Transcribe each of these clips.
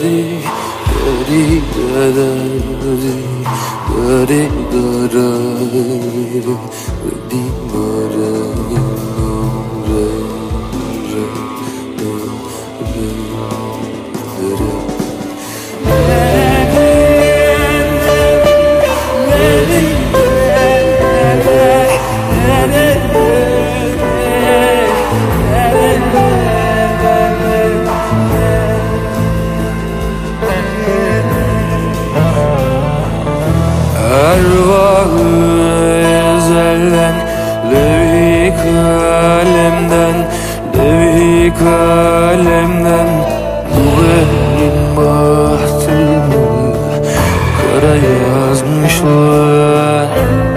kalemden bu benim bahtımı kara yazmışlar.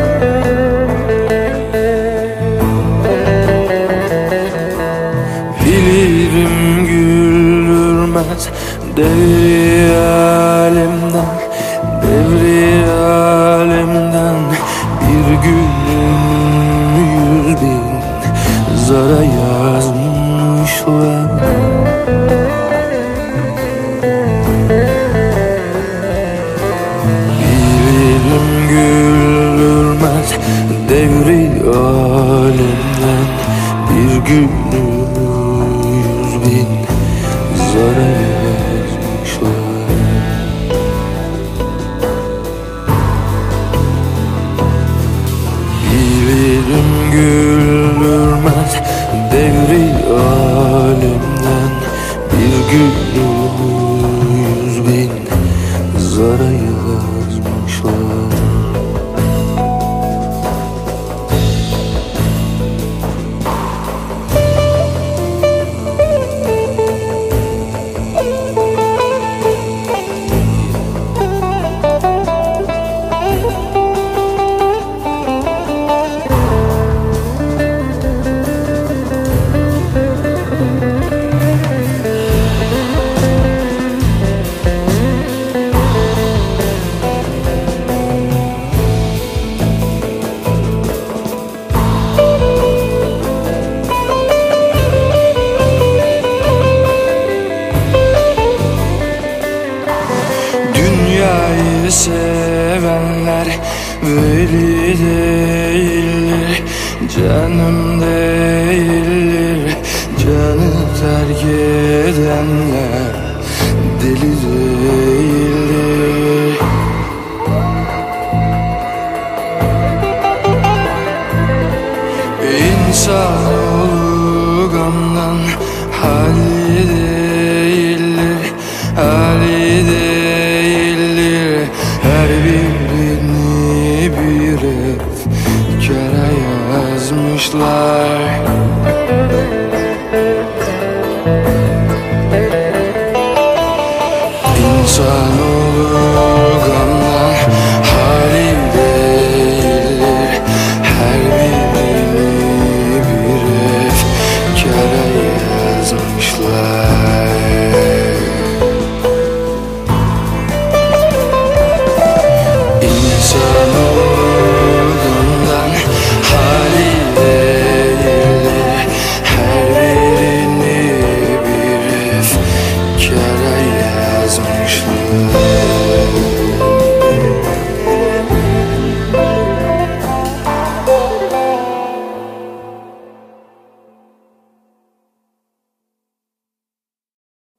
Bilirim güldürmez devri alemden, devri alemden bir gülüm 100.000 zara yazmışlar. Bilirim güldürmez devri alemden bir gülüm 100.000 zara yazmışlar. Bilirim güldürmez devri alemden bir gülüm 100.000 zara yazmışlar. Dünyayı sevenler veli değildir, canım değildir. Canı terk edenler delidir.